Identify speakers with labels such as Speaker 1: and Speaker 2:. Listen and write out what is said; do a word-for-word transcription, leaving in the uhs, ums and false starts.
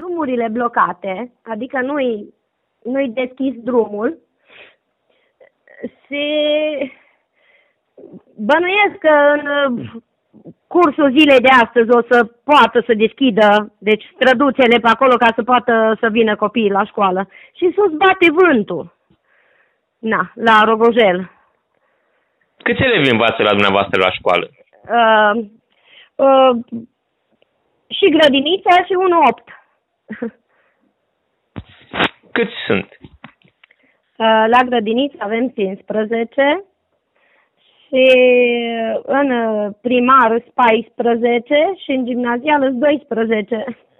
Speaker 1: drumurile blocate, adică nu-i, nu-i deschis drumul, se bănuiesc că în cursul zilei de astăzi o să poată să deschidă, deci străduțele pe acolo ca să poată să vină copiii la școală. Și sus bate vântul. Na, la Rogojel.
Speaker 2: Câți elevi învață la dumneavoastră la școală?
Speaker 1: Uh, uh, și grădinița și unu opt.
Speaker 2: Câți sunt?
Speaker 1: Uh, la grădiniță avem cincisprezece și în primar paisprezece și în gimnazial doisprezece.